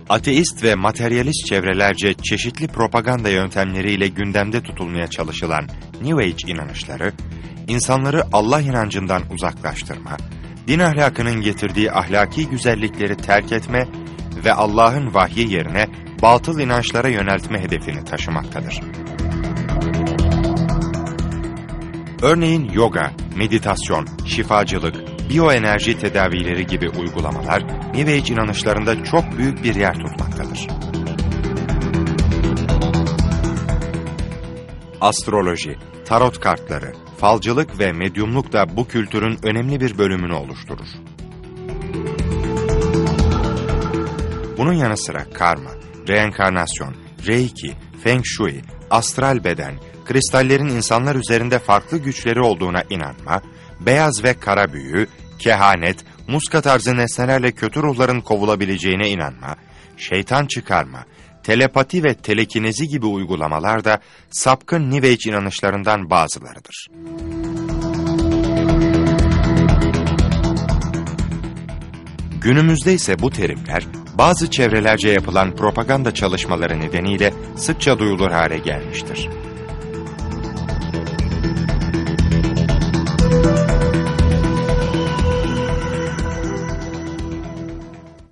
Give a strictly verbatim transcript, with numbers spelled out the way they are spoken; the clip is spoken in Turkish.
Ateist ve materyalist çevrelerce çeşitli propaganda yöntemleriyle gündemde tutulmaya çalışılan New Age inanışları, insanları Allah inancından uzaklaştırma, din ahlakının getirdiği ahlaki güzellikleri terk etme ve Allah'ın vahyi yerine batıl inançlara yöneltme hedefini taşımaktadır. Örneğin yoga, meditasyon, şifacılık, biyoenerji tedavileri gibi uygulamalar New Age inanışlarında çok büyük bir yer tutmaktadır. Astroloji, tarot kartları, falcılık ve medyumluk da bu kültürün önemli bir bölümünü oluşturur. Bunun yanı sıra karma, reenkarnasyon, reiki, feng shui, astral beden, kristallerin insanlar üzerinde farklı güçleri olduğuna inanma, beyaz ve kara büyü, kehanet, muska tarzı nesnelerle kötü ruhların kovulabileceğine inanma, şeytan çıkarma, telepati ve telekinezi gibi uygulamalar da sapkın New Age inanışlarından bazılarıdır. Günümüzde ise bu terimler bazı çevrelerce yapılan propaganda çalışmaları nedeniyle sıkça duyulur hale gelmiştir.